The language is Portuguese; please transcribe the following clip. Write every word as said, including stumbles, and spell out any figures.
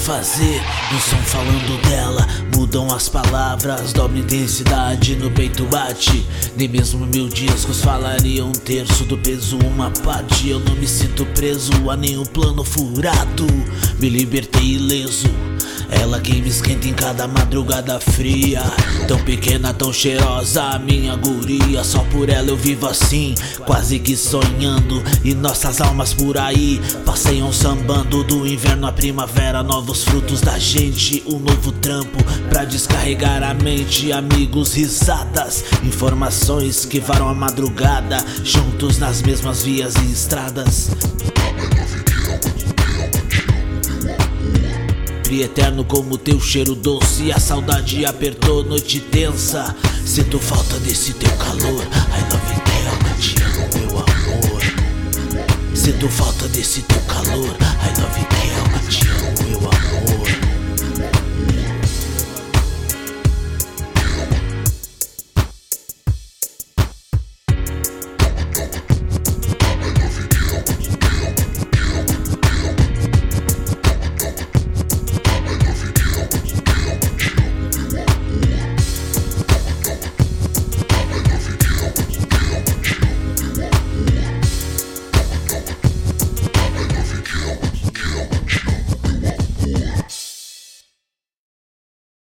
fazer um som falando dela. Mudam as palavras, dobra intensidade, no peito bate. Nem mesmo mil discos falariam um terço do peso, uma parte. Eu não me sinto preso a nenhum plano furado, me libertei ileso. Ela quem me esquenta em cada madrugada fria. Tão pequena, tão cheirosa, a minha guria. Só por ela eu vivo assim, quase que sonhando. E nossas almas por aí passeiam sambando. Do inverno à primavera, novos frutos da gente. Um novo trampo pra descarregar a mente. Amigos, risadas, informações que varam a madrugada. Juntos nas mesmas vias e estradas. Eterno como teu cheiro doce, a saudade apertou, noite tensa. Sinto falta desse teu calor. I love you, te amo, meu amor. Sinto falta desse teu calor. I love you, te amo, meu amor.